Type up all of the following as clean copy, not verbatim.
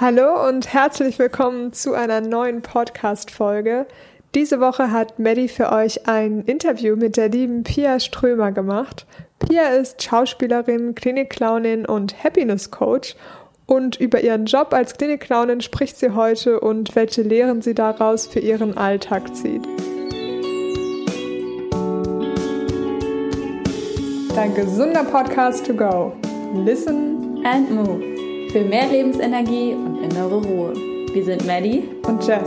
Hallo und herzlich willkommen zu einer neuen Podcast-Folge. Diese Woche hat Maddie für euch ein Interview mit der lieben Pia Strömer gemacht. Pia ist Schauspielerin, Klinikclownin und Happiness-Coach. Und über ihren Job als Klinikclownin spricht sie heute und welche Lehren sie daraus für ihren Alltag zieht. Dein gesunder Podcast to go. Listen and move. Für mehr Lebensenergie und innere Ruhe. Wir sind Maddie und Jess.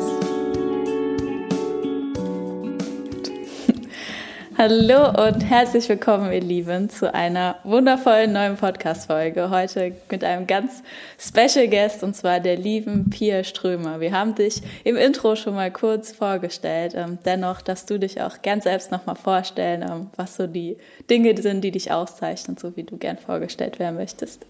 Hallo und herzlich willkommen, ihr Lieben, zu einer wundervollen neuen Podcast-Folge. Heute mit einem ganz Special Guest, und zwar der lieben Pia Strömer. Wir haben dich im Intro schon mal kurz vorgestellt. Dennoch darfst du dich auch gern selbst nochmal vorstellen, was so die Dinge sind, die dich auszeichnen, so wie du gern vorgestellt werden möchtest.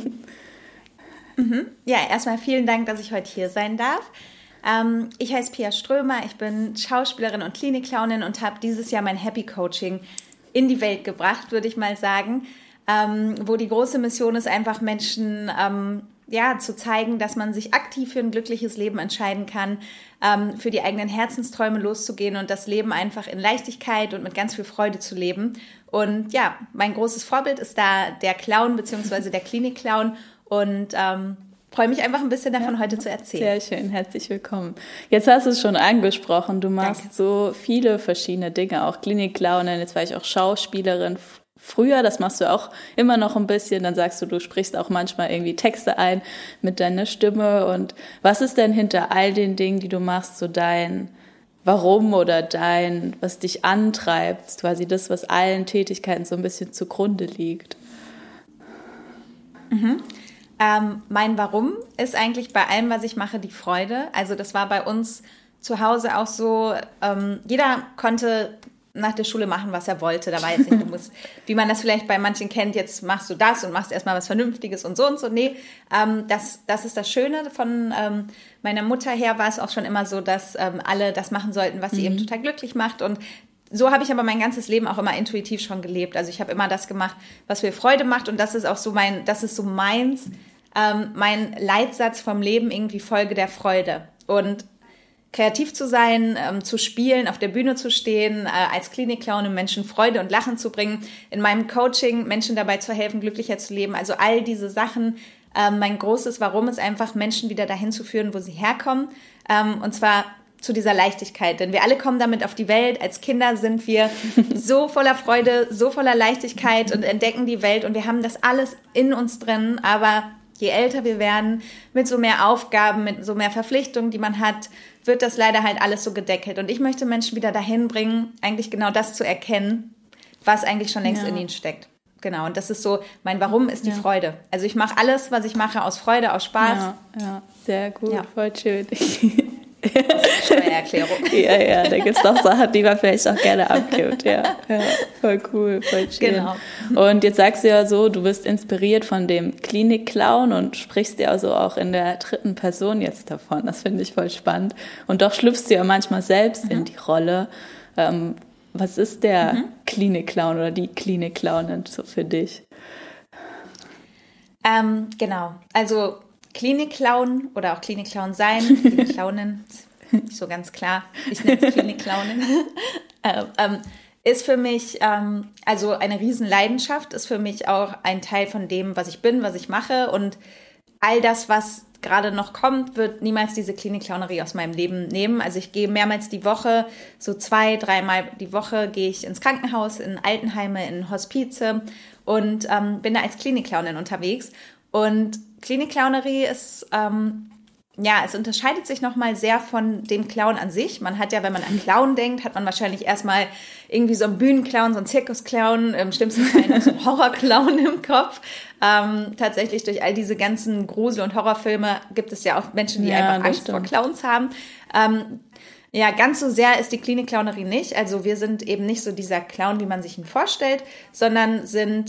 Ja, erstmal vielen Dank, dass ich heute hier sein darf. Ich heiße Pia Strömer, ich bin Schauspielerin und Klinikclownin und habe dieses Jahr mein Happy Coaching in die Welt gebracht, würde ich mal sagen, wo die große Mission ist, einfach Menschen zu zeigen, dass man sich aktiv für ein glückliches Leben entscheiden kann, für die eigenen Herzensträume loszugehen und das Leben einfach in Leichtigkeit und mit ganz viel Freude zu leben. Und ja, mein großes Vorbild ist da der Clown bzw. der Klinikclown. Und freue mich einfach ein bisschen davon heute zu erzählen. Sehr schön, herzlich willkommen. Jetzt hast du es schon angesprochen, du machst so viele verschiedene Dinge, auch Klinikclownin, jetzt war ich auch Schauspielerin früher, das machst du auch immer noch ein bisschen, dann sagst du sprichst auch manchmal irgendwie Texte ein mit deiner Stimme. Und was ist denn hinter all den Dingen, die du machst, so dein Warum oder was dich antreibt, quasi das, was allen Tätigkeiten so ein bisschen zugrunde liegt? Mein Warum ist eigentlich bei allem, was ich mache, die Freude. Also das war bei uns zu Hause auch so, jeder konnte nach der Schule machen, was er wollte. Da war jetzt nicht, du musst, wie man das vielleicht bei manchen kennt, jetzt machst du das und machst erstmal was Vernünftiges und so und so. Nee, das ist das Schöne. Von meiner Mutter her war es auch schon immer so, dass alle das machen sollten, was sie eben total glücklich macht. Und so habe ich aber mein ganzes Leben auch immer intuitiv schon gelebt. Also ich habe immer das gemacht, was mir Freude macht, und das ist auch so meins, mein Leitsatz vom Leben, irgendwie Folge der Freude. Und kreativ zu sein, zu spielen, auf der Bühne zu stehen, als Klinikclown, Menschen Freude und Lachen zu bringen, in meinem Coaching Menschen dabei zu helfen, glücklicher zu leben. Also all diese Sachen. Mein großes Warum ist einfach, Menschen wieder dahin zu führen, wo sie herkommen. Und zwar zu dieser Leichtigkeit, denn wir alle kommen damit auf die Welt. Als Kinder sind wir so voller Freude, so voller Leichtigkeit und entdecken die Welt, und wir haben das alles in uns drin, aber je älter wir werden, mit so mehr Aufgaben, mit so mehr Verpflichtungen, die man hat, wird das leider halt alles so gedeckelt. Und ich möchte Menschen wieder dahin bringen, eigentlich genau das zu erkennen, was eigentlich schon längst in ihnen steckt. Genau, und das ist so, mein Warum ist die Freude. Also ich mache alles, was ich mache, aus Freude, aus Spaß. Ja, sehr gut, voll schön. Steuererklärung. Ja, da gibt es doch Sachen, die man vielleicht auch gerne abgibt. Ja, voll cool, voll schön. Genau. Und jetzt sagst du ja so, du bist inspiriert von dem Klinikclown und sprichst ja so auch in der dritten Person jetzt davon. Das finde ich voll spannend. Und doch schlüpfst du ja manchmal selbst in die Rolle. Was ist der Klinikclown oder die Klinikclownin so für dich? Genau, also Klinikclown oder auch Klinikclown sein, Klinikclownin, nicht so ganz klar, ich nenne es Klinikclownin, ist für mich, also eine Riesenleidenschaft, ist für mich auch ein Teil von dem, was ich bin, was ich mache, und all das, was gerade noch kommt, wird niemals diese Klinikclownerie aus meinem Leben nehmen. Also ich gehe mehrmals die Woche, so 2-3 Mal die Woche gehe ich ins Krankenhaus, in Altenheime, in Hospize und bin da als Klinikclownin unterwegs. Und Klinikclownerie ist, es unterscheidet sich nochmal sehr von dem Clown an sich. Man hat ja, wenn man an Clown denkt, hat man wahrscheinlich erstmal irgendwie so einen Bühnenclown, so einen Zirkusclown, im schlimmsten Fall noch so einen Horrorclown im Kopf. Tatsächlich durch all diese ganzen Grusel- und Horrorfilme gibt es ja auch Menschen, die einfach Angst vor Clowns haben. Ganz so sehr ist die Klinikclownerie nicht. Also wir sind eben nicht so dieser Clown, wie man sich ihn vorstellt, sondern sind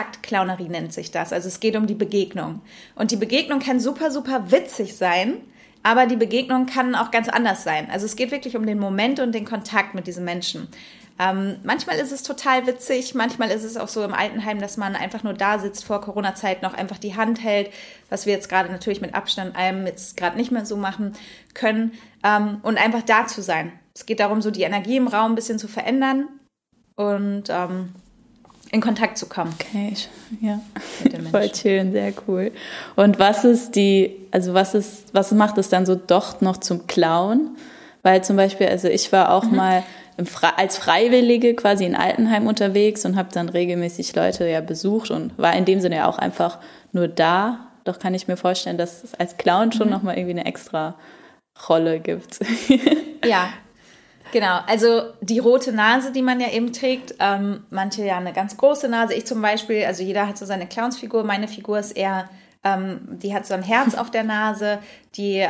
Kontaktclownerie nennt sich das. Also es geht um die Begegnung. Und die Begegnung kann super, super witzig sein, Aber die Begegnung kann auch ganz anders sein. Also es geht wirklich um den Moment und den Kontakt mit diesen Menschen. Manchmal ist es total witzig, manchmal ist es auch so im Altenheim, dass man einfach nur da sitzt vor Corona-Zeit, noch einfach die Hand hält, was wir jetzt gerade natürlich mit Abstand allem jetzt gerade nicht mehr so machen können, und einfach da zu sein. Es geht darum, so die Energie im Raum ein bisschen zu verändern und in Kontakt zu kommen. Okay, ja, voll schön, sehr cool. Und was macht es dann so doch noch zum Clown? Weil zum Beispiel, also ich war auch mal als Freiwillige quasi in Altenheim unterwegs und habe dann regelmäßig Leute ja besucht und war in dem Sinne ja auch einfach nur da. Doch kann ich mir vorstellen, dass es als Clown schon nochmal irgendwie eine extra Rolle gibt. Ja, genau. Also die rote Nase, die man ja eben trägt, manche ja eine ganz große Nase. Ich zum Beispiel, also jeder hat so seine Clownsfigur. Meine Figur ist eher, die hat so ein Herz auf der Nase, die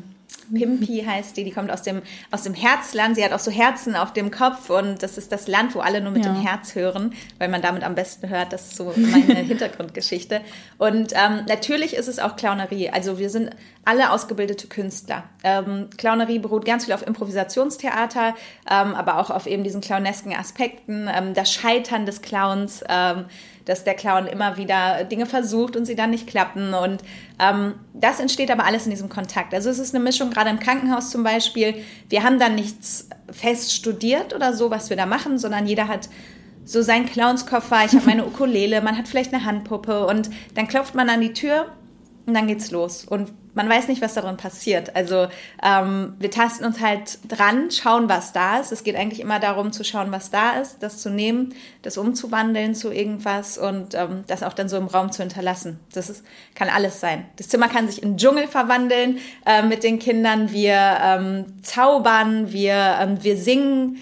Pimpi heißt die kommt aus dem Herzland. Sie hat auch so Herzen auf dem Kopf und das ist das Land, wo alle nur mit dem Herz hören, weil man damit am besten hört. Das ist so meine Hintergrundgeschichte. Und natürlich ist es auch Clownerie. Also wir sind alle ausgebildete Künstler. Clownerie beruht ganz viel auf Improvisationstheater, aber auch auf eben diesen clownesken Aspekten, das Scheitern des Clowns, dass der Clown immer wieder Dinge versucht und sie dann nicht klappen. Und das entsteht aber alles in diesem Kontakt. Also es ist eine Mischung, gerade im Krankenhaus zum Beispiel. Wir haben dann nichts fest studiert oder so, was wir da machen, sondern jeder hat so seinen Clownskoffer. Ich habe meine Ukulele, man hat vielleicht eine Handpuppe und dann klopft man an die Tür und dann geht's los. Und man weiß nicht, was darin passiert. Also wir tasten uns halt dran, schauen, was da ist. Es geht eigentlich immer darum, zu schauen, was da ist, das zu nehmen, das umzuwandeln zu irgendwas und das auch dann so im Raum zu hinterlassen. Kann alles sein. Das Zimmer kann sich in Dschungel verwandeln mit den Kindern. Wir zaubern, wir singen,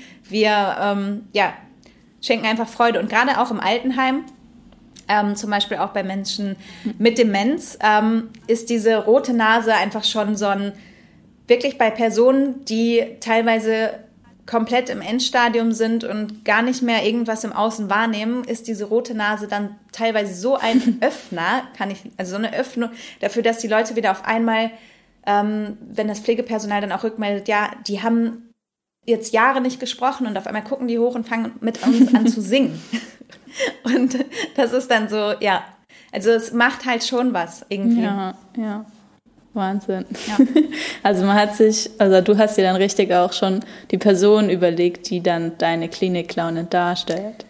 wir schenken einfach Freude. Und gerade auch im Altenheim, zum Beispiel auch bei Menschen mit Demenz, ist diese rote Nase einfach schon so wirklich bei Personen, die teilweise komplett im Endstadium sind und gar nicht mehr irgendwas im Außen wahrnehmen, ist diese rote Nase dann teilweise so ein Öffner, so eine Öffnung dafür, dass die Leute wieder auf einmal, wenn das Pflegepersonal dann auch rückmeldet, ja, die haben jetzt Jahre nicht gesprochen und auf einmal gucken die hoch und fangen mit uns an zu singen. Und das ist dann so, ja, also es macht halt schon was irgendwie. Ja, Wahnsinn. Ja. Also du hast dir dann richtig auch schon die Person überlegt, die dann deine Klinik-Clownin darstellt.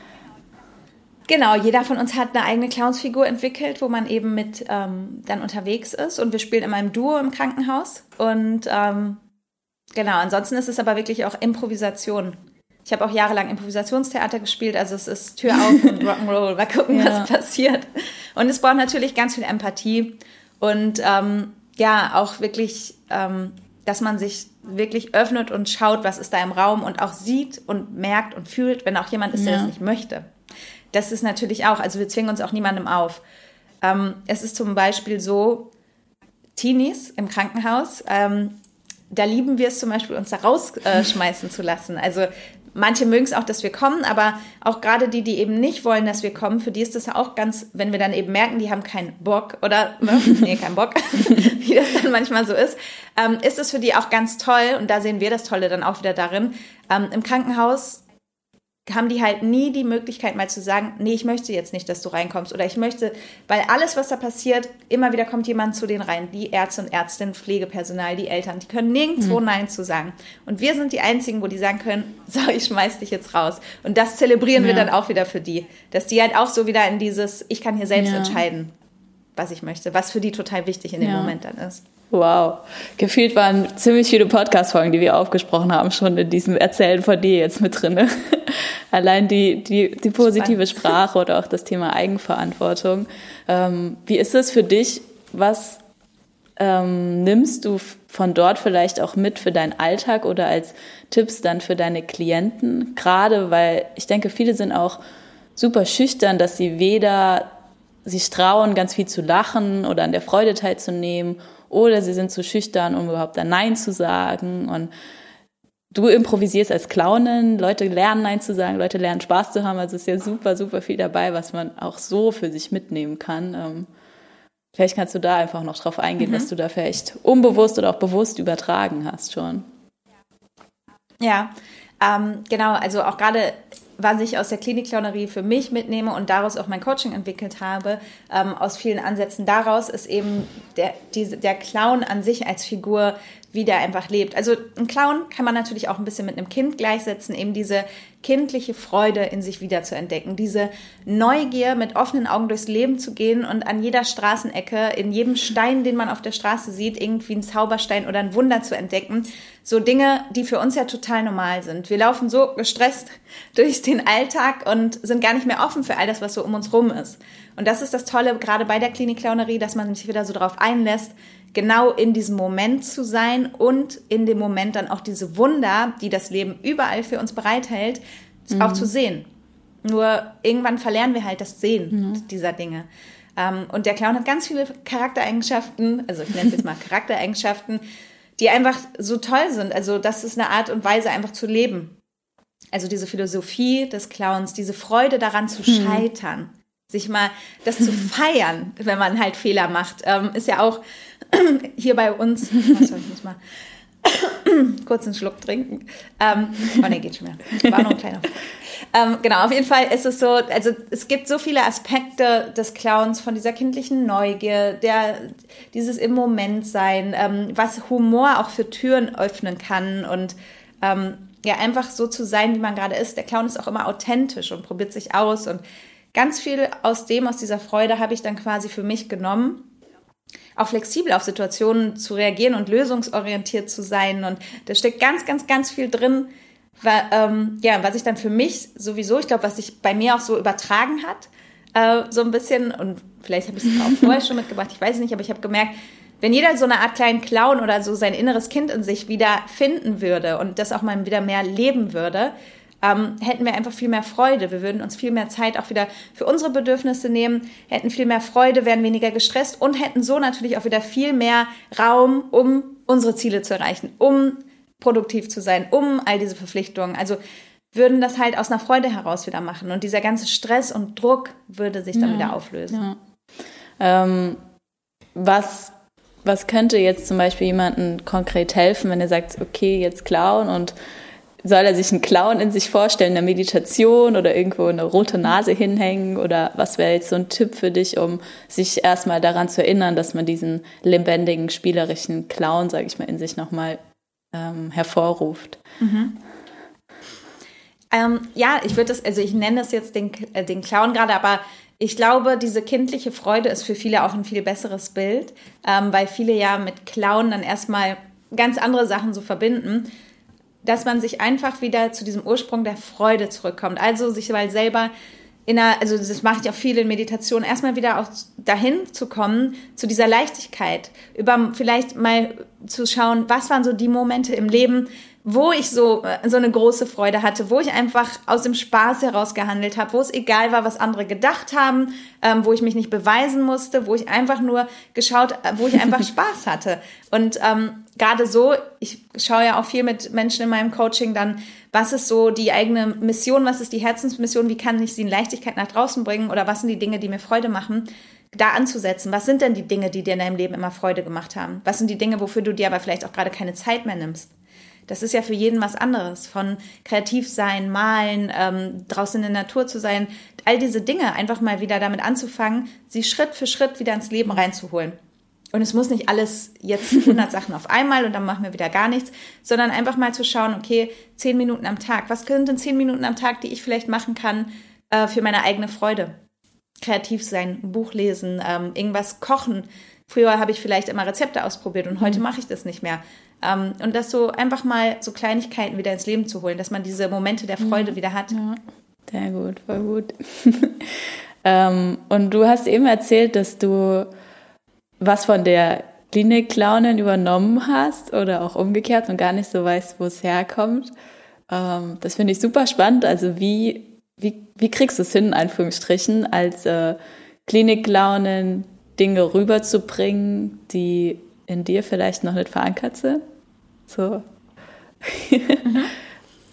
Genau, jeder von uns hat eine eigene Clownsfigur entwickelt, wo man eben mit dann unterwegs ist und wir spielen immer im Duo im Krankenhaus und genau, ansonsten ist es aber wirklich auch Improvisation. Ich habe auch jahrelang Improvisationstheater gespielt, also es ist Tür auf und Rock'n'Roll, mal gucken, was passiert. Und es braucht natürlich ganz viel Empathie und auch wirklich, dass man sich wirklich öffnet und schaut, was ist da im Raum und auch sieht und merkt und fühlt, wenn auch jemand ist, der das nicht möchte. Das ist natürlich auch, also wir zwingen uns auch niemandem auf. Es ist zum Beispiel so, Teenies im Krankenhaus, da lieben wir es zum Beispiel, uns da rausschmeißen zu lassen. Also manche mögen es auch, dass wir kommen, aber auch gerade die eben nicht wollen, dass wir kommen, für die ist das auch ganz, wenn wir dann eben merken, die haben keinen Bock oder, keinen Bock, wie das dann manchmal so ist es für die auch ganz toll und da sehen wir das Tolle dann auch wieder darin. Im Krankenhaus haben die halt nie die Möglichkeit mal zu sagen, nee, ich möchte jetzt nicht, dass du reinkommst oder ich möchte, weil alles, was da passiert, immer wieder kommt jemand zu denen rein, die Ärzte und Ärztinnen, Pflegepersonal, die Eltern, die können nirgendwo Nein zu sagen. Und wir sind die Einzigen, wo die sagen können, so, ich schmeiß dich jetzt raus. Und das zelebrieren wir dann auch wieder für die, dass die halt auch so wieder in dieses, ich kann hier selbst entscheiden, was ich möchte, was für die total wichtig in dem Moment dann ist. Wow. Gefühlt waren ziemlich viele Podcast-Folgen, die wir aufgesprochen haben, schon in diesem Erzählen von dir jetzt mit drin. Allein die positive Sprache oder auch das Thema Eigenverantwortung. Wie ist es für dich? Was nimmst du von dort vielleicht auch mit für deinen Alltag oder als Tipps dann für deine Klienten? Gerade weil ich denke, viele sind auch super schüchtern, dass sie weder sich trauen, ganz viel zu lachen oder an der Freude teilzunehmen, oder sie sind zu schüchtern, um überhaupt dann Nein zu sagen. Und du improvisierst als Clownin, Leute lernen Nein zu sagen, Leute lernen Spaß zu haben. Also es ist ja super, super viel dabei, was man auch so für sich mitnehmen kann. Vielleicht kannst du da einfach noch drauf eingehen, was du da vielleicht unbewusst oder auch bewusst übertragen hast schon. Ja, genau, also auch gerade, was ich aus der Klinik-Clownerie für mich mitnehme und daraus auch mein Coaching entwickelt habe, aus vielen Ansätzen daraus ist eben der Clown an sich als Figur, wie der einfach lebt. Also ein Clown kann man natürlich auch ein bisschen mit einem Kind gleichsetzen, eben diese kindliche Freude in sich wieder zu entdecken, diese Neugier, mit offenen Augen durchs Leben zu gehen und an jeder Straßenecke, in jedem Stein, den man auf der Straße sieht, irgendwie einen Zauberstein oder ein Wunder zu entdecken. So Dinge, die für uns ja total normal sind. Wir laufen so gestresst durch den Alltag und sind gar nicht mehr offen für all das, was so um uns rum ist. Und das ist das Tolle, gerade bei der Klinik-Clownerie, dass man sich wieder so darauf einlässt, genau in diesem Moment zu sein und in dem Moment dann auch diese Wunder, die das Leben überall für uns bereithält, auch zu sehen. Nur irgendwann verlernen wir halt das Sehen dieser Dinge. Und der Clown hat ganz viele Charaktereigenschaften, also ich nenne es jetzt mal Charaktereigenschaften, die einfach so toll sind. Also das ist eine Art und Weise, einfach zu leben. Also diese Philosophie des Clowns, diese Freude daran zu scheitern, sich mal das zu feiern, wenn man halt Fehler macht, ist ja auch hier bei uns, ich muss mal kurz einen Schluck trinken. Oh ne, geht schon mehr. War noch ein kleiner. Genau, auf jeden Fall ist es so, also es gibt so viele Aspekte des Clowns, von dieser kindlichen Neugier, dieses im Moment sein, was Humor auch für Türen öffnen kann und ja, einfach so zu sein, wie man gerade ist. Der Clown ist auch immer authentisch und probiert sich aus und ganz viel aus dieser Freude habe ich dann quasi für mich genommen, auch flexibel auf Situationen zu reagieren und lösungsorientiert zu sein. Und da steckt ganz, ganz, ganz viel drin, was ich dann für mich sowieso, ich glaube, was sich bei mir auch so übertragen hat, so ein bisschen. Und vielleicht habe ich es auch vorher schon mitgebracht, ich weiß es nicht, aber ich habe gemerkt, wenn jeder so eine Art kleinen Clown oder so sein inneres Kind in sich wieder finden würde und das auch mal wieder mehr leben würde, hätten wir einfach viel mehr Freude. Wir würden uns viel mehr Zeit auch wieder für unsere Bedürfnisse nehmen, hätten viel mehr Freude, wären weniger gestresst und hätten so natürlich auch wieder viel mehr Raum, um unsere Ziele zu erreichen, um produktiv zu sein, um all diese Verpflichtungen. Also würden das halt aus einer Freude heraus wieder machen und dieser ganze Stress und Druck würde sich dann wieder auflösen. Ja. Was könnte jetzt zum Beispiel jemandem konkret helfen, wenn er sagt, okay, jetzt Clown und soll er sich einen Clown in sich vorstellen, in der Meditation oder irgendwo eine rote Nase hinhängen? Oder was wäre jetzt so ein Tipp für dich, um sich erstmal daran zu erinnern, dass man diesen lebendigen, spielerischen Clown, sage ich mal, in sich nochmal hervorruft? Ja, ich nenne das jetzt den Clown gerade, aber ich glaube, diese kindliche Freude ist für viele auch ein viel besseres Bild, weil viele ja mit Clown dann erstmal ganz andere Sachen so verbinden, dass man sich einfach wieder zu diesem Ursprung der Freude zurückkommt. Also sich mal selber also das mache ich auch viel in Meditation, erstmal wieder auch dahin zu kommen, zu dieser Leichtigkeit, vielleicht mal zu schauen, was waren so die Momente im Leben, wo ich so eine große Freude hatte, wo ich einfach aus dem Spaß heraus gehandelt habe, wo es egal war, was andere gedacht haben, wo ich mich nicht beweisen musste, wo ich einfach nur wo ich einfach Spaß hatte. Und gerade so, ich schaue ja auch viel mit Menschen in meinem Coaching dann, was ist so die eigene Mission, was ist die Herzensmission, wie kann ich sie in Leichtigkeit nach draußen bringen oder was sind die Dinge, die mir Freude machen, da anzusetzen. Was sind denn die Dinge, die dir in deinem Leben immer Freude gemacht haben? Was sind die Dinge, wofür du dir aber vielleicht auch gerade keine Zeit mehr nimmst? Das ist ja für jeden was anderes, von kreativ sein, malen, draußen in der Natur zu sein, all diese Dinge einfach mal wieder damit anzufangen, sie Schritt für Schritt wieder ins Leben reinzuholen. Und es muss nicht alles jetzt 100 Sachen auf einmal und dann machen wir wieder gar nichts, sondern einfach mal zu schauen, okay, 10 Minuten am Tag, was sind denn 10 Minuten am Tag, die ich vielleicht machen kann für meine eigene Freude? Kreativ sein, ein Buch lesen, irgendwas kochen. Früher habe ich vielleicht immer Rezepte ausprobiert und heute mache ich das nicht mehr. Und das so einfach mal so Kleinigkeiten wieder ins Leben zu holen, dass man diese Momente der Freude wieder hat. Ja, sehr gut, voll gut. Und du hast eben erzählt, dass du was von der Klinik-Clownin übernommen hast oder auch umgekehrt und gar nicht so weißt, wo es herkommt. Das finde ich super spannend. Also wie kriegst du es hin, in Anführungsstrichen, als Klinik-Clownin Dinge rüberzubringen, die in dir vielleicht noch nicht verankert sind? So.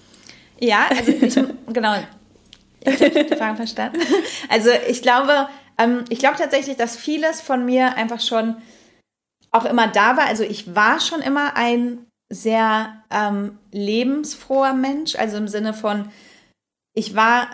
Ja, also genau. Ich habe die Frage verstanden. Also ich glaube, Ich glaube tatsächlich, dass vieles von mir einfach schon auch immer da war. Also ich war schon immer ein sehr lebensfroher Mensch. Also im Sinne von, es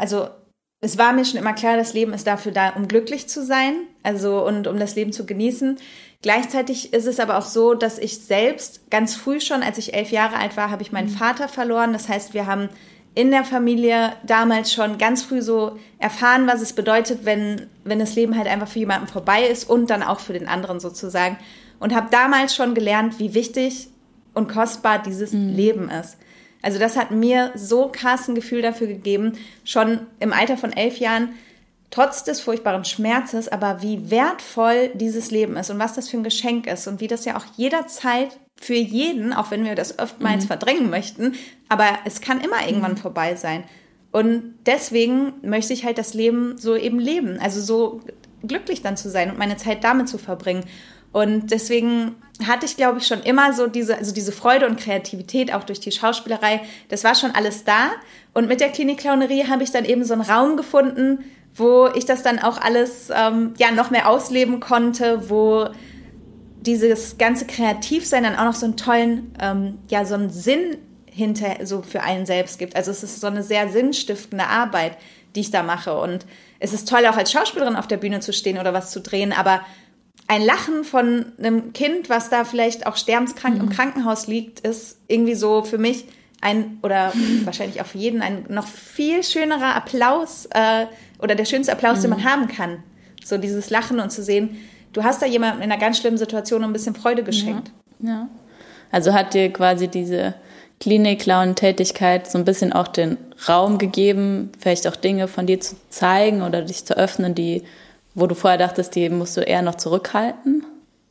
war mir schon immer klar, das Leben ist dafür da, um glücklich zu sein, also und um das Leben zu genießen. Gleichzeitig ist es aber auch so, dass ich selbst ganz früh schon, als ich 11 Jahre alt war, habe ich meinen Vater verloren. Das heißt, wir haben in der Familie damals schon ganz früh so erfahren, was es bedeutet, wenn das Leben halt einfach für jemanden vorbei ist und dann auch für den anderen sozusagen. Und habe damals schon gelernt, wie wichtig und kostbar dieses Leben ist. Also das hat mir so krass ein Gefühl dafür gegeben, schon im Alter von 11 Jahren, trotz des furchtbaren Schmerzes, aber wie wertvoll dieses Leben ist und was das für ein Geschenk ist und wie das ja auch jederzeit für jeden, auch wenn wir das oftmals verdrängen möchten, aber es kann immer irgendwann vorbei sein. Und deswegen möchte ich halt das Leben so eben leben, also so glücklich dann zu sein und meine Zeit damit zu verbringen. Und deswegen hatte ich, glaube ich, schon immer so diese Freude und Kreativität, auch durch die Schauspielerei. Das war schon alles da. Und mit der Klinik-Clownerie habe ich dann eben so einen Raum gefunden, wo ich das dann auch alles noch mehr ausleben konnte, wo dieses ganze Kreativsein dann auch noch so einen tollen, so einen Sinn hinter so für einen selbst gibt. Also es ist so eine sehr sinnstiftende Arbeit, die ich da mache. Und es ist toll, auch als Schauspielerin auf der Bühne zu stehen oder was zu drehen, aber ein Lachen von einem Kind, was da vielleicht auch sterbenskrank im Krankenhaus liegt, ist irgendwie so für mich oder wahrscheinlich auch für jeden ein noch viel schönerer Applaus oder der schönste Applaus, den man haben kann. So dieses Lachen und zu sehen, du hast da jemandem in einer ganz schlimmen Situation ein bisschen Freude geschenkt. Ja. Also hat dir quasi diese Klinik-Clown-Tätigkeit so ein bisschen auch den Raum gegeben, vielleicht auch Dinge von dir zu zeigen oder dich zu öffnen, wo du vorher dachtest, die musst du eher noch zurückhalten?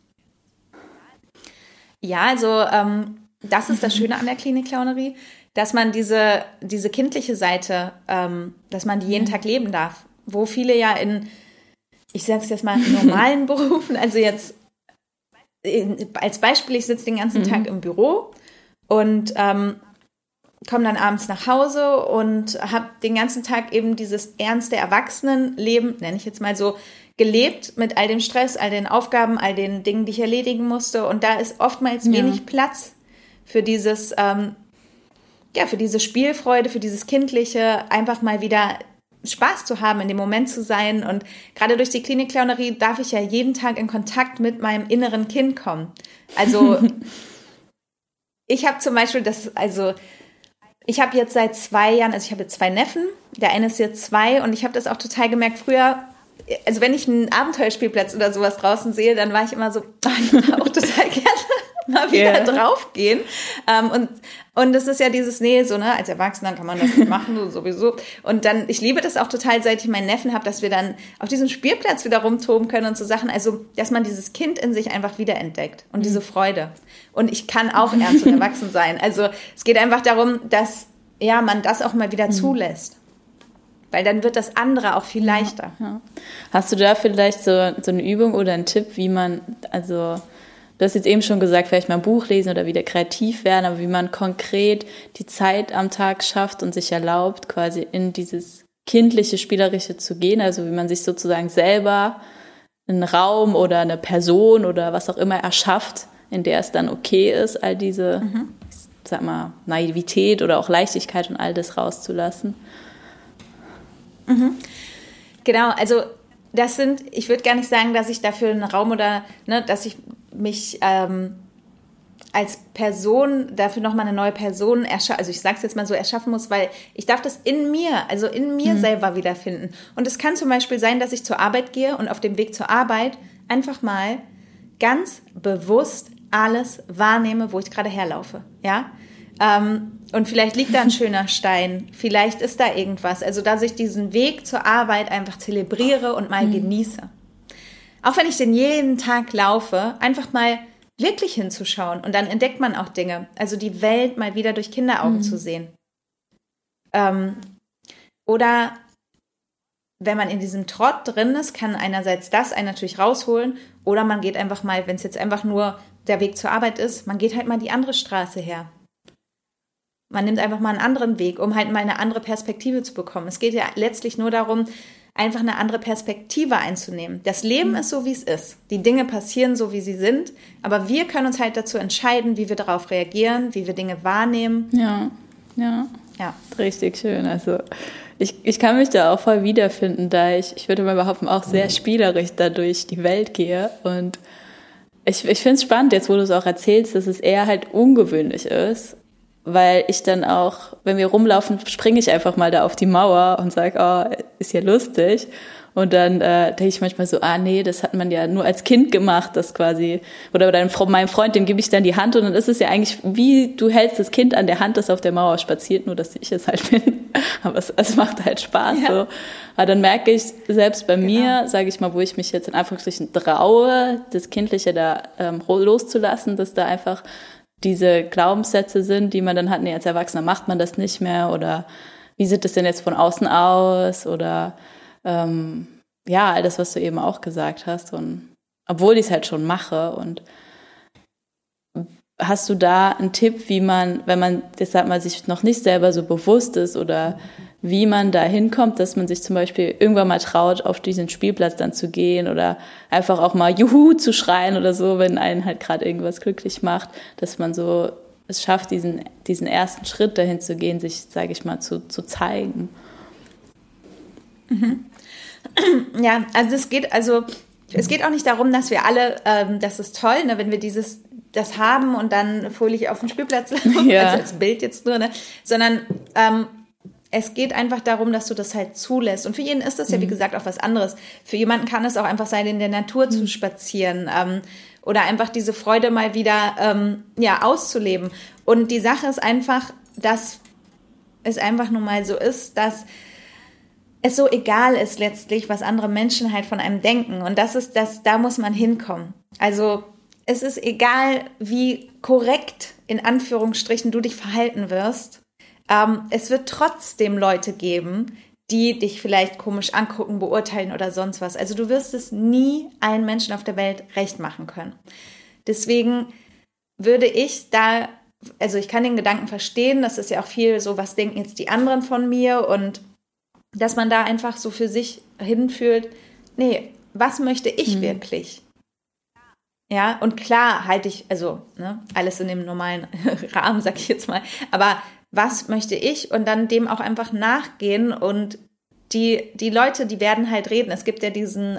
Ja, also das ist das Schöne an der Klinik-Clownerie, dass man diese kindliche Seite, dass man die jeden Tag leben darf. Wo viele ja ich sage es jetzt mal, normalen Berufen, also jetzt als Beispiel, ich sitze den ganzen Tag im Büro und komme dann abends nach Hause und habe den ganzen Tag eben dieses ernste Erwachsenenleben, nenne ich jetzt mal so, gelebt mit all dem Stress, all den Aufgaben, all den Dingen, die ich erledigen musste. Und da ist oftmals wenig Platz für dieses, für diese Spielfreude, für dieses Kindliche, einfach mal wieder Spaß zu haben, in dem Moment zu sein. Und gerade durch die Klinik-Clownerie darf ich ja jeden Tag in Kontakt mit meinem inneren Kind kommen. Also ich habe zum Beispiel ich habe jetzt seit 2 Jahren, also ich habe jetzt 2 Neffen, der eine ist jetzt 2 und ich habe das auch total gemerkt, früher, also wenn ich einen Abenteuerspielplatz oder sowas draußen sehe, dann war ich immer so, ich würde auch total gerne mal wieder draufgehen. Und das ist ja dieses Nähe, so, ne, als Erwachsener kann man das nicht machen, so, sowieso. Und dann, ich liebe das auch total, seit ich meinen Neffen habe, dass wir dann auf diesem Spielplatz wieder rumtoben können und so Sachen. Also, dass man dieses Kind in sich einfach wiederentdeckt und diese Freude. Und ich kann auch ernst und erwachsen sein. Also, es geht einfach darum, dass, man das auch mal wieder zulässt. Weil dann wird das andere auch viel leichter. Ja. Hast du da vielleicht so eine Übung oder einen Tipp, wie man, also du hast jetzt eben schon gesagt, vielleicht mal ein Buch lesen oder wieder kreativ werden, aber wie man konkret die Zeit am Tag schafft und sich erlaubt, quasi in dieses kindliche, spielerische zu gehen, also wie man sich sozusagen selber einen Raum oder eine Person oder was auch immer erschafft, in der es dann okay ist, all diese, ich sag mal, Naivität oder auch Leichtigkeit und all das rauszulassen. Genau, also ich würde gar nicht sagen, dass ich dafür einen Raum oder, dass ich mich als Person dafür nochmal eine neue Person also ich sage es jetzt mal so, erschaffen muss, weil ich darf das in mir selber wiederfinden. Und es kann zum Beispiel sein, dass ich zur Arbeit gehe und auf dem Weg zur Arbeit einfach mal ganz bewusst alles wahrnehme, wo ich gerade herlaufe, ja. Und vielleicht liegt da ein schöner Stein, vielleicht ist da irgendwas. Also, dass ich diesen Weg zur Arbeit einfach zelebriere und mal genieße. Auch wenn ich den jeden Tag laufe, einfach mal wirklich hinzuschauen. Und dann entdeckt man auch Dinge. Also die Welt mal wieder durch Kinderaugen zu sehen. Oder wenn man in diesem Trott drin ist, kann einerseits das einen natürlich rausholen. Oder man geht einfach mal, wenn es jetzt einfach nur der Weg zur Arbeit ist, man geht halt mal die andere Straße her. Man nimmt einfach mal einen anderen Weg, um halt mal eine andere Perspektive zu bekommen. Es geht ja letztlich nur darum, einfach eine andere Perspektive einzunehmen. Das Leben ist so, wie es ist. Die Dinge passieren so, wie sie sind. Aber wir können uns halt dazu entscheiden, wie wir darauf reagieren, wie wir Dinge wahrnehmen. Ja. Richtig schön. Also ich kann mich da auch voll wiederfinden, da ich würde mal behaupten, auch sehr spielerisch da durch die Welt gehe. Und ich finde es spannend, jetzt wo du es auch erzählst, dass es eher halt ungewöhnlich ist. Weil ich dann auch, wenn wir rumlaufen, springe ich einfach mal da auf die Mauer und sage, oh, ist ja lustig. Und dann denke ich manchmal so, nee, das hat man ja nur als Kind gemacht, das quasi, oder meinem Freund, dem gebe ich dann die Hand und dann ist es ja eigentlich, wie du hältst das Kind an der Hand, das auf der Mauer spaziert, nur dass ich es halt bin. Aber es macht halt Spaß so. Aber dann merke ich, selbst bei mir, sage ich mal, wo ich mich jetzt in Anführungsstrichen traue, das Kindliche da loszulassen, dass da einfach diese Glaubenssätze sind, die man dann hat, nee, als Erwachsener macht man das nicht mehr oder wie sieht das denn jetzt von außen aus oder all das, was du eben auch gesagt hast und obwohl ich es halt schon mache und hast du da einen Tipp, wie man, wenn man, jetzt sag mal, sich noch nicht selber so bewusst ist oder wie man da hinkommt, dass man sich zum Beispiel irgendwann mal traut, auf diesen Spielplatz dann zu gehen oder einfach auch mal Juhu zu schreien oder so, wenn einen halt gerade irgendwas glücklich macht, dass man so es schafft, diesen ersten Schritt dahin zu gehen, sich, sage ich mal, zu zeigen. Ja, also es geht auch nicht darum, dass wir alle, das ist toll, ne, wenn wir das haben und dann fröhlich auf den Spielplatz laufen, also als Bild jetzt nur, ne, sondern es geht einfach darum, dass du das halt zulässt. Und für jeden ist das ja, wie gesagt, auch was anderes. Für jemanden kann es auch einfach sein, in der Natur zu spazieren oder einfach diese Freude mal wieder auszuleben. Und die Sache ist einfach, dass es einfach nun mal so ist, dass es so egal ist letztlich, was andere Menschen halt von einem denken. Und da muss man hinkommen. Also es ist egal, wie korrekt in Anführungsstrichen du dich verhalten wirst. Es wird trotzdem Leute geben, die dich vielleicht komisch angucken, beurteilen oder sonst was. Also du wirst es nie allen Menschen auf der Welt recht machen können. Deswegen würde ich ich kann den Gedanken verstehen, das ist ja auch viel so, was denken jetzt die anderen von mir und dass man da einfach so für sich hinfühlt, nee, was möchte ich wirklich? Ja, und klar halte ich, alles in dem normalen Rahmen, sag ich jetzt mal, aber was möchte ich und dann dem auch einfach nachgehen und die Leute, die werden halt reden. Es gibt ja diesen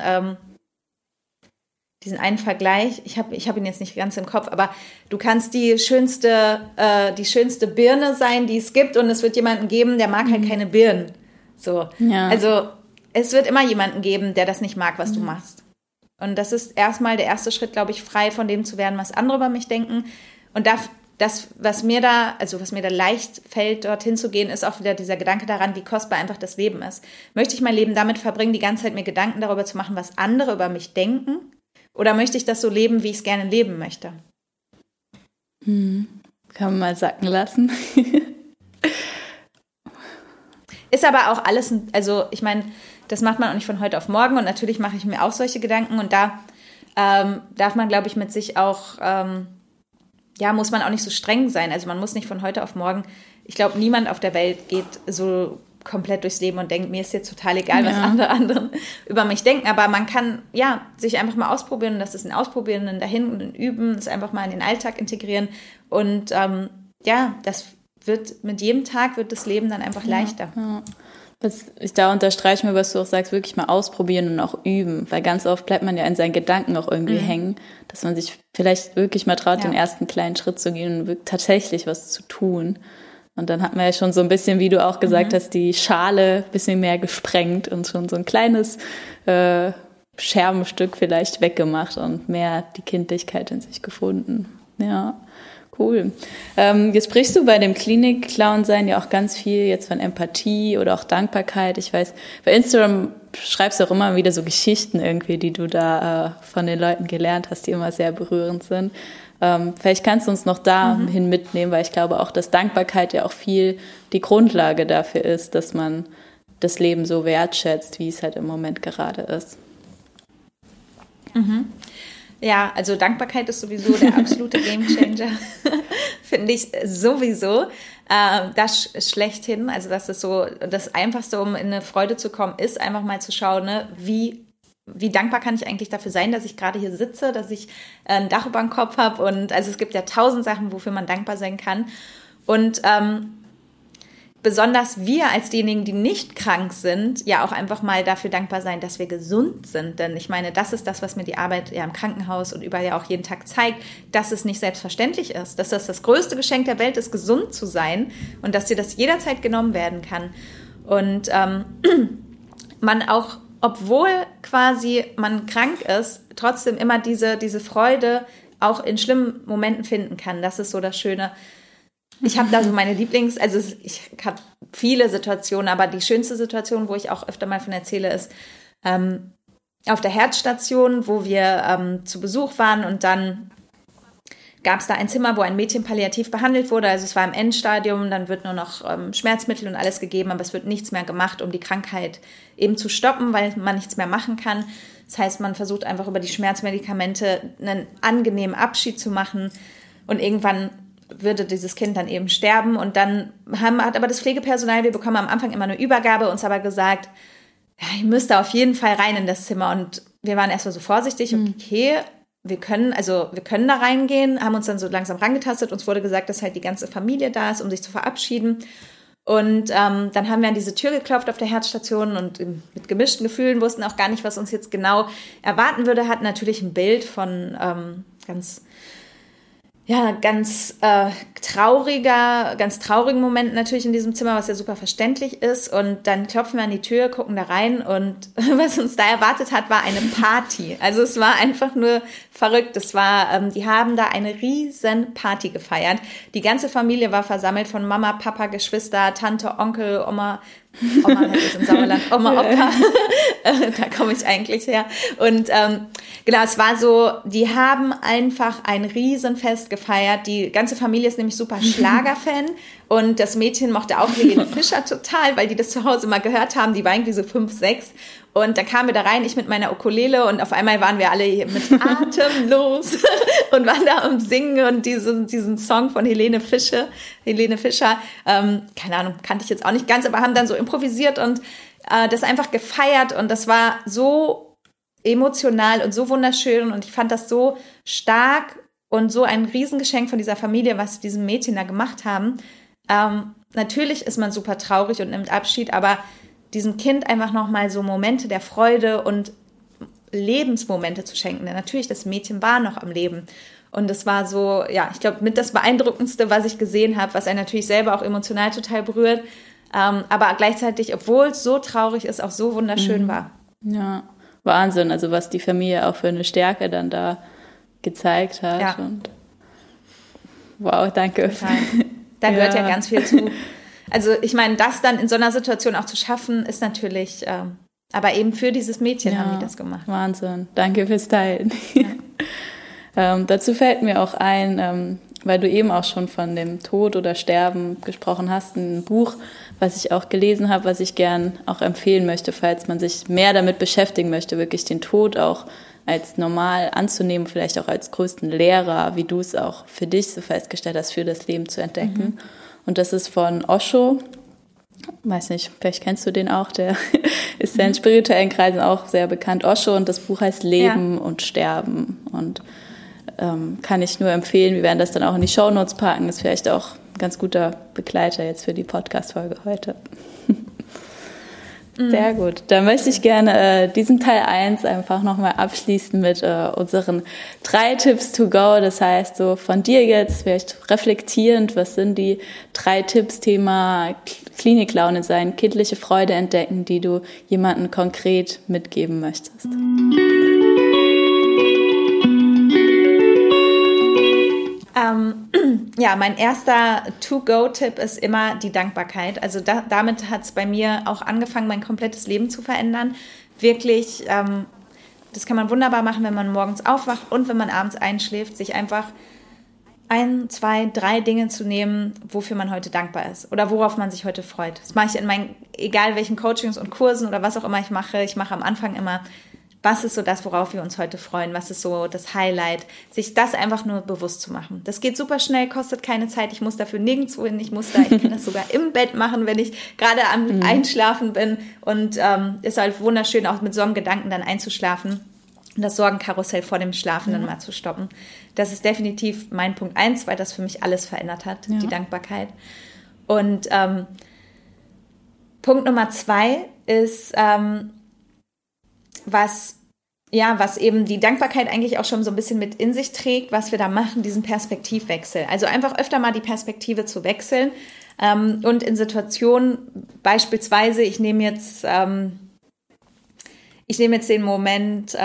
einen Vergleich, ich hab ihn jetzt nicht ganz im Kopf, aber du kannst die schönste Birne sein, die es gibt und es wird jemanden geben, der mag halt keine Birnen. So. Ja. Also es wird immer jemanden geben, der das nicht mag, was du machst. Und das ist erstmal der erste Schritt, glaube ich, frei von dem zu werden, was andere über mich denken. Und was mir da leicht fällt, dorthin zu gehen, ist auch wieder dieser Gedanke daran, wie kostbar einfach das Leben ist. Möchte ich mein Leben damit verbringen, die ganze Zeit mir Gedanken darüber zu machen, was andere über mich denken? Oder möchte ich das so leben, wie ich es gerne leben möchte? Kann man mal sacken lassen. Ist aber auch alles, ich meine, das macht man auch nicht von heute auf morgen und natürlich mache ich mir auch solche Gedanken und da darf man, glaube ich, mit sich auch, muss man auch nicht so streng sein. Also man muss nicht von heute auf morgen, ich glaube, niemand auf der Welt geht so komplett durchs Leben und denkt, mir ist jetzt total egal, was andere über mich denken, aber man kann, sich einfach mal ausprobieren und das ist ein Ausprobieren, ein Dahin und ein Üben, das einfach mal in den Alltag integrieren und das mit jedem Tag wird das Leben dann einfach leichter. Ja. Da unterstreiche mir, was du auch sagst, wirklich mal ausprobieren und auch üben, weil ganz oft bleibt man ja in seinen Gedanken auch irgendwie hängen, dass man sich vielleicht wirklich mal traut, den ersten kleinen Schritt zu gehen und tatsächlich was zu tun. Und dann hat man ja schon so ein bisschen, wie du auch gesagt hast, die Schale ein bisschen mehr gesprengt und schon so ein kleines Scherbenstück vielleicht weggemacht und mehr die Kindlichkeit in sich gefunden. Ja. Cool. Jetzt sprichst du bei dem Klinik-Clown-Sein ja auch ganz viel jetzt von Empathie oder auch Dankbarkeit. Ich weiß, bei Instagram schreibst du auch immer wieder so Geschichten irgendwie, die du da von den Leuten gelernt hast, die immer sehr berührend sind. Vielleicht kannst du uns noch dahin mitnehmen, weil ich glaube auch, dass Dankbarkeit ja auch viel die Grundlage dafür ist, dass man das Leben so wertschätzt, wie es halt im Moment gerade ist. Ja, also Dankbarkeit ist sowieso der absolute Gamechanger, finde ich sowieso. Das schlechthin, also das ist so das Einfachste, um in eine Freude zu kommen, ist einfach mal zu schauen, ne, wie dankbar kann ich eigentlich dafür sein, dass ich gerade hier sitze, dass ich ein Dach über dem Kopf habe. Und also es gibt ja 1000 Sachen, wofür man dankbar sein kann. Und besonders wir als diejenigen, die nicht krank sind, ja auch einfach mal dafür dankbar sein, dass wir gesund sind. Denn ich meine, das ist das, was mir die Arbeit ja im Krankenhaus und überall ja auch jeden Tag zeigt, dass es nicht selbstverständlich ist, dass das größte Geschenk der Welt ist, gesund zu sein und dass dir das jederzeit genommen werden kann. Und man auch, obwohl quasi man krank ist, trotzdem immer diese Freude auch in schlimmen Momenten finden kann. Das ist so das Schöne. Ich habe da so meine also ich habe viele Situationen, aber die schönste Situation, wo ich auch öfter mal von erzähle, ist auf der Herzstation, wo wir zu Besuch waren und dann gab es da ein Zimmer, wo ein Mädchen palliativ behandelt wurde. Also es war im Endstadium, dann wird nur noch Schmerzmittel und alles gegeben, aber es wird nichts mehr gemacht, um die Krankheit eben zu stoppen, weil man nichts mehr machen kann. Das heißt, man versucht einfach über die Schmerzmedikamente einen angenehmen Abschied zu machen und irgendwann würde dieses Kind dann eben sterben und dann hat aber das Pflegepersonal, wir bekommen am Anfang immer eine Übergabe, uns aber gesagt, ja, ihr müsst da auf jeden Fall rein in das Zimmer und wir waren erstmal so vorsichtig, okay, wir können da reingehen, haben uns dann so langsam rangetastet, uns wurde gesagt, dass halt die ganze Familie da ist, um sich zu verabschieden und dann haben wir an diese Tür geklopft auf der Herzstation und mit gemischten Gefühlen wussten auch gar nicht, was uns jetzt genau erwarten würde, hatten natürlich ein Bild von ganz traurigen Momenten natürlich in diesem Zimmer, was ja super verständlich ist. Und dann klopfen wir an die Tür, gucken da rein und was uns da erwartet hat, war eine Party. Also es war einfach nur verrückt. Die haben da eine riesen Party gefeiert. Die ganze Familie war versammelt von Mama, Papa, Geschwister, Tante, Onkel, Oma heißt es im Sauerland, Oma, Opa, da komme ich eigentlich her. Und genau, es war so, die haben einfach ein Riesenfest gefeiert. Die ganze Familie ist nämlich super Schlagerfan und das Mädchen mochte auch Helene Fischer total, weil die das zu Hause mal gehört haben. Die war irgendwie so 5, 6. Und dann kamen wir da rein, ich mit meiner Ukulele und auf einmal waren wir alle hier mit Atemlos und waren da am Singen und diesen Song von Helene Fischer, keine Ahnung, kannte ich jetzt auch nicht ganz, aber haben dann so improvisiert und das einfach gefeiert und das war so emotional und so wunderschön und ich fand das so stark und so ein Riesengeschenk von dieser Familie, was diesem Mädchen da gemacht haben. Natürlich ist man super traurig und nimmt Abschied, aber diesem Kind einfach nochmal so Momente der Freude und Lebensmomente zu schenken. Denn natürlich, das Mädchen war noch am Leben. Und das war so, ja, ich glaube, mit das Beeindruckendste, was ich gesehen habe, was einen natürlich selber auch emotional total berührt, aber gleichzeitig, obwohl es so traurig ist, auch so wunderschön war. Ja, Wahnsinn. Also was die Familie auch für eine Stärke dann da gezeigt hat. Ja. Und wow, danke. Total. Da gehört ja ganz viel zu. Also ich meine, das dann in so einer Situation auch zu schaffen, ist natürlich, aber eben für dieses Mädchen haben die das gemacht. Wahnsinn, danke fürs Teilen. Ja. Dazu fällt mir auch ein, weil du eben auch schon von dem Tod oder Sterben gesprochen hast, ein Buch, was ich auch gelesen habe, was ich gern auch empfehlen möchte, falls man sich mehr damit beschäftigen möchte, wirklich den Tod auch als normal anzunehmen, vielleicht auch als größten Lehrer, wie du es auch für dich so festgestellt hast, für das Leben zu entdecken. Und das ist von Osho. Weiß nicht, vielleicht kennst du den auch. Der ist ja in spirituellen Kreisen auch sehr bekannt. Osho, und das Buch heißt Leben und Sterben. Und kann ich nur empfehlen. Wir werden das dann auch in die Shownotes packen. Ist vielleicht auch ein ganz guter Begleiter jetzt für die Podcast-Folge heute. Sehr gut. Dann möchte ich gerne diesen Teil 1 einfach nochmal abschließen mit unseren 3 Tipps to go. Das heißt, so von dir jetzt vielleicht reflektierend, was sind die 3 Tipps, Thema Kliniklaune sein, kindliche Freude entdecken, die du jemandem konkret mitgeben möchtest? Ja, mein erster To-Go-Tipp ist immer die Dankbarkeit. Also damit hat es bei mir auch angefangen, mein komplettes Leben zu verändern. Wirklich, das kann man wunderbar machen, wenn man morgens aufwacht und wenn man abends einschläft, sich einfach 1, 2, 3 Dinge zu nehmen, wofür man heute dankbar ist oder worauf man sich heute freut. Das mache ich in meinen, egal welchen Coachings und Kursen oder was auch immer ich mache am Anfang immer, was ist so das, worauf wir uns heute freuen, was ist so das Highlight, sich das einfach nur bewusst zu machen. Das geht super schnell, kostet keine Zeit, ich muss dafür nirgendwo hin, ich kann das sogar im Bett machen, wenn ich gerade am Einschlafen bin und ist halt wunderschön, auch mit so einem Gedanken dann einzuschlafen und das Sorgenkarussell vor dem Schlafen dann mal zu stoppen. Das ist definitiv mein Punkt 1, weil das für mich alles verändert hat, die Dankbarkeit. Und Punkt Nummer 2 ist, was eben die Dankbarkeit eigentlich auch schon so ein bisschen mit in sich trägt, was wir da machen, diesen Perspektivwechsel. Also einfach öfter mal die Perspektive zu wechseln und in Situationen, beispielsweise, ich nehme jetzt den Moment,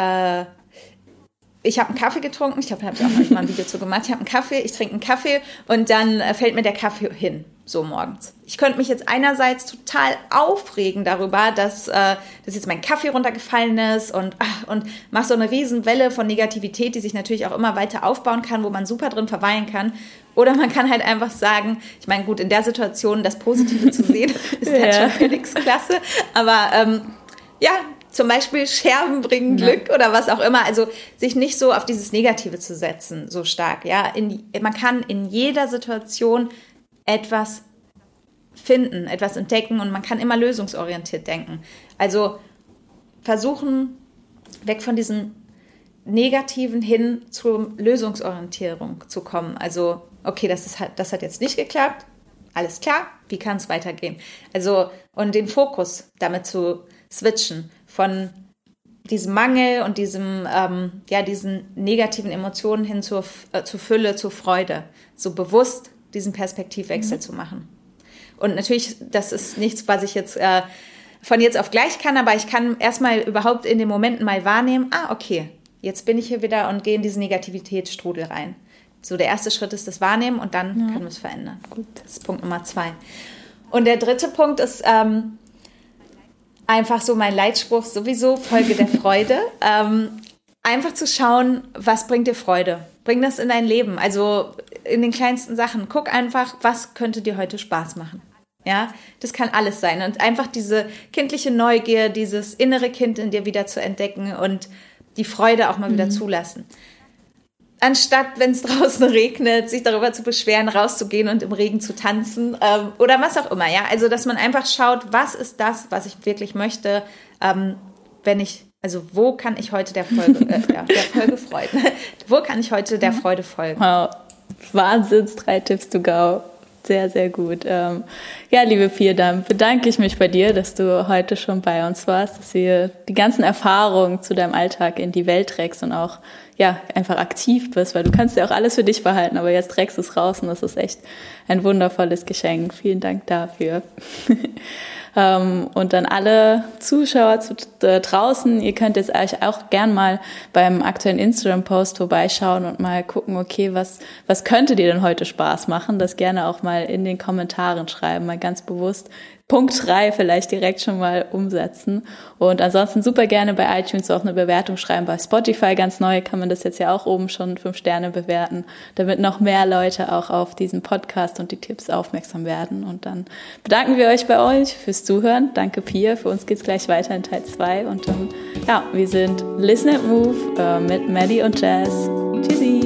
ich habe einen Kaffee getrunken, ich glaube, da habe ich auch manchmal ein Video zu gemacht, ich trinke einen Kaffee und dann fällt mir der Kaffee hin, so morgens. Ich könnte mich jetzt einerseits total aufregen darüber, dass jetzt mein Kaffee runtergefallen ist und mache so eine Riesenwelle von Negativität, die sich natürlich auch immer weiter aufbauen kann, wo man super drin verweilen kann. Oder man kann halt einfach sagen, ich meine, gut, in der Situation das Positive zu sehen, ist halt schon Königsklasse, aber zum Beispiel Scherben bringen Glück oder was auch immer. Also sich nicht so auf dieses Negative zu setzen, so stark. Ja, man kann in jeder Situation etwas finden, etwas entdecken und man kann immer lösungsorientiert denken. Also versuchen, weg von diesem Negativen hin zur Lösungsorientierung zu kommen. Also, okay, das hat jetzt nicht geklappt. Alles klar, wie kann es weitergehen? Also, und den Fokus damit zu switchen von diesem Mangel und diesen negativen Emotionen hin zur Fülle, zur Freude. So bewusst diesen Perspektivwechsel zu machen. Und natürlich, das ist nichts, was ich jetzt von jetzt auf gleich kann, aber ich kann erstmal überhaupt in den Momenten mal wahrnehmen, okay, jetzt bin ich hier wieder und gehe in diesen Negativitätsstrudel rein. So, der erste Schritt ist das Wahrnehmen und dann können wir es verändern. Gut. Das ist Punkt Nummer 2. Und der dritte Punkt ist einfach so mein Leitspruch sowieso, Folge der Freude. Einfach zu schauen, was bringt dir Freude? Bring das in dein Leben, also in den kleinsten Sachen. Guck einfach, was könnte dir heute Spaß machen? Ja, das kann alles sein. Und einfach diese kindliche Neugier, dieses innere Kind in dir wieder zu entdecken und die Freude auch mal wieder zulassen. Anstatt, wenn es draußen regnet, sich darüber zu beschweren, rauszugehen und im Regen zu tanzen oder was auch immer. Ja, also dass man einfach schaut, was ist das, was ich wirklich möchte, wo kann ich heute der Folge freuen? Wo kann ich heute der Freude folgen? Wow, Wahnsinns, 3 Tipps to go. Sehr, sehr gut. Liebe Pia, dann bedanke ich mich bei dir, dass du heute schon bei uns warst, dass du die ganzen Erfahrungen zu deinem Alltag in die Welt trägst und auch einfach aktiv bist, weil du kannst ja auch alles für dich behalten, aber jetzt trägst du es raus und das ist echt ein wundervolles Geschenk. Vielen Dank dafür. Und dann alle Zuschauer draußen, ihr könnt jetzt euch auch gern mal beim aktuellen Instagram-Post vorbeischauen und mal gucken, okay, was könnte dir denn heute Spaß machen? Das gerne auch mal in den Kommentaren schreiben, mal ganz bewusst Punkt 3 vielleicht direkt schon mal umsetzen. Und ansonsten super gerne bei iTunes auch eine Bewertung schreiben. Bei Spotify ganz neu kann man das jetzt ja auch oben schon 5 Sterne bewerten, damit noch mehr Leute auch auf diesen Podcast und die Tipps aufmerksam werden. Und dann bedanken wir euch bei euch fürs Zuhören. Danke Pia, für uns geht's gleich weiter in Teil 2. Und wir sind Listen and Move mit Maddie und Jazz. Tschüssi!